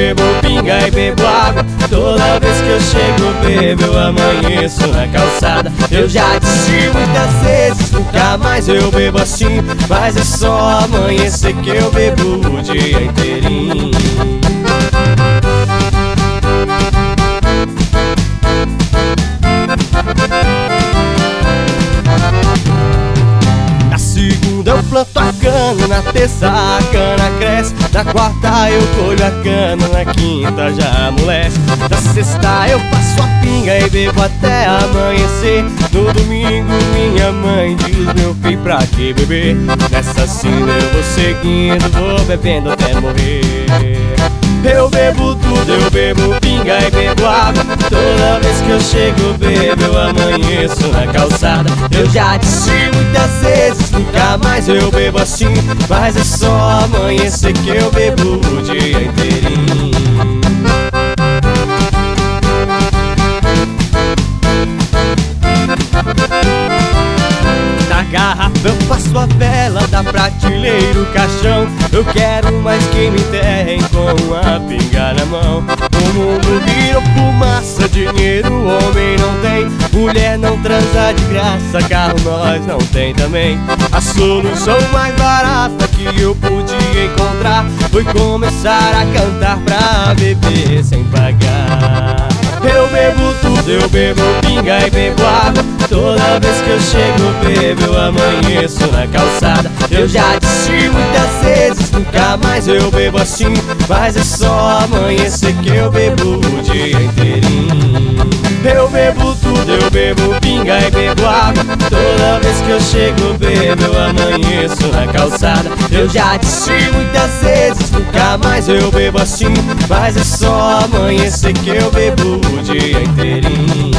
bebo pinga e bebo água. Toda vez que eu chego bebo, eu amanheço na calçada. Eu já disse muitas vezes, nunca mais eu bebo assim, mas é só amanhecer que eu bebo o dia inteirinho. Na segunda eu planto a cana, na terça a cana cresce, na quarta eu colho a cana, na quinta já amolece. Na sexta eu passo a pinga e bebo até amanhecer. No domingo minha mãe diz, meu filho, pra que beber? Nessa sina eu vou seguindo, vou bebendo até morrer. Eu bebo tudo, eu bebo pinga e bebo água. Toda vez que eu chego bebo, eu amanheço na calçada. Eu já disse muitas vezes, nunca mais eu bebo assim, mas é só amanhecer que eu bebo o dia inteirinho. Da garrafa eu passo a vela, da prateleira o caixão. Eu quero mais que me enterrem com a pinga na mão. O mundo virou fumaça, dinheiro o homem não tem, mulher não transa de graça, carro nós não tem também. A solução mais barata que eu podia encontrar foi começar a cantar pra beber sem pagar. Eu bebo tudo, eu bebo pinga e bebo água. Toda vez que eu chego bebo, eu amanheço na calçada. Eu já disse muitas vezes, nunca mais eu bebo assim, mas é só amanhecer que eu bebo o dia inteirinho. Eu bebo tudo, eu bebo pinga e bebo água. Toda vez que eu chego bebo, eu amanheço na calçada. Eu já disse muitas vezes, nunca mais eu bebo assim, mas é só amanhecer que eu bebo o dia inteirinho.